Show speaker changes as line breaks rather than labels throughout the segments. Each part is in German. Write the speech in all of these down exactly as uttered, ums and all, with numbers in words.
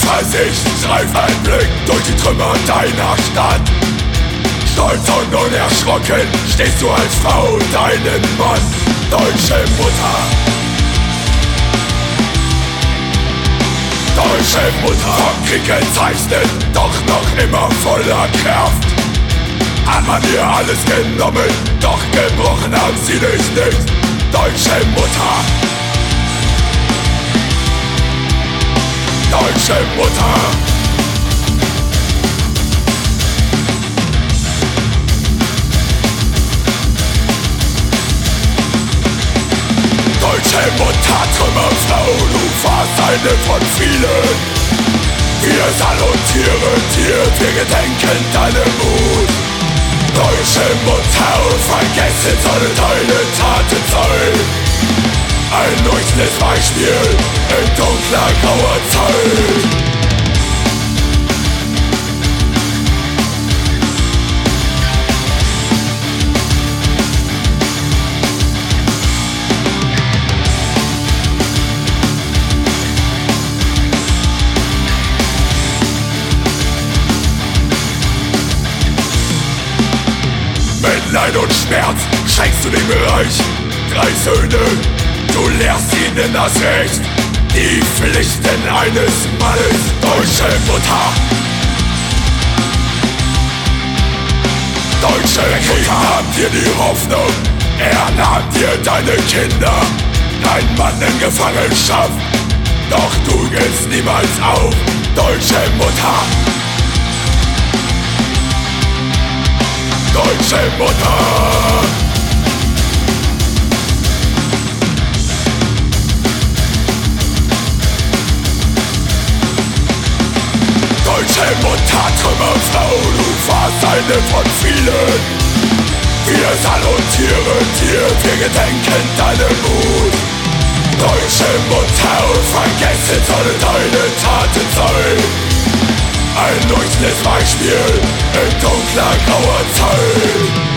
Zuversicht streif ein Blick durch die Trümmer deiner Stadt. Stolz und unerschrocken stehst du als Frau deinen Mann. Deutsche Mutter, deutsche Mutter, vom Krieg gezeichnet, doch noch immer voller Kraft. Hat man dir alles genommen, doch gebrochen haben sie dich nicht. Deutsche Mutter, deutsche Mutter. Deutsche Mutter, Trümmerfrau, du warst eine von vielen. Wir salutieren dir, wir gedenken deinem Mut. Deutsche Mutter, vergessen sollen deine Taten sein. Ein leuchtendes Beispiel in dunkler, grauer Zeit. Leid und Schmerz schenkst du dem Bereich. Drei Söhne, du lehrst ihnen das Recht, die Pflichten eines Mannes. Deutsche Mutter, deutsche Mutter, nahm dir die Hoffnung, er nahm dir deine Kinder. Ein Mann in Gefangenschaft, doch du gibst niemals auf. Deutsche Mutter, deutsche Mutter. Deutsche Mutter, Trümmerfrau, du warst eine von vielen. Wir salutieren dir, wir gedenken deinem Mut. Deutsche Mutter, vergessen sollen deine Taten sein. Ein leuchtendes Beispiel in dunkler, grauer Zeit.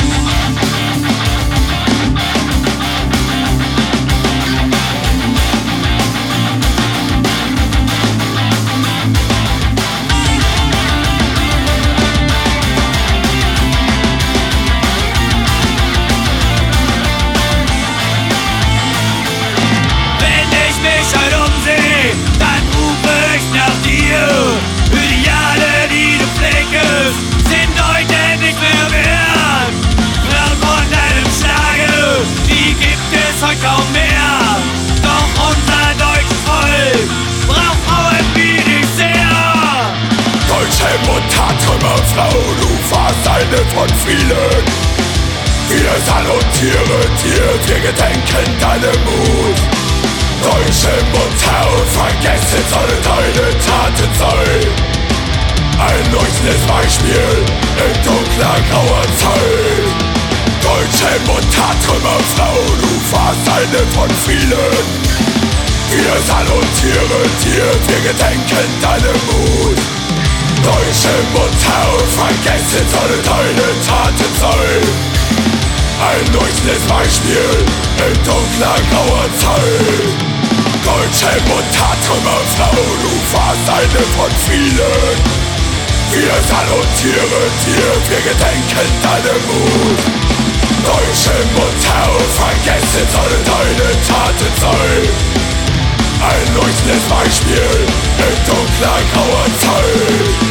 Kaum mehr, doch unser deutsches Volk braucht Frauen wie dich sehr.
Deutsche Mutter, Trümmerfrau, du warst eine von vielen. Wir salutieren dir, wir gedenken deinem Mut. Deutsche Mutter, vergessen sollen deine Taten sein. Ein leuchtendes Beispiel in dunkler, grauer Zeit. Deutsche Mutter, Trümmerfrau, du warst eine von vielen. Wir salutieren dir, wir gedenken deinem Mut. Deutsche Mutter, vergessen sollen deine Taten sein. Ein leuchtendes Beispiel in dunkler, grauer Zeit. Deutsche Mutter, Trümmerfrau, du warst eine von vielen. Wir salutieren dir, wir gedenken deinem Mut. Deutsche Mutter, vergessen sollen deine Taten sein. Ein leuchtendes Beispiel in dunkler, grauer Zeit.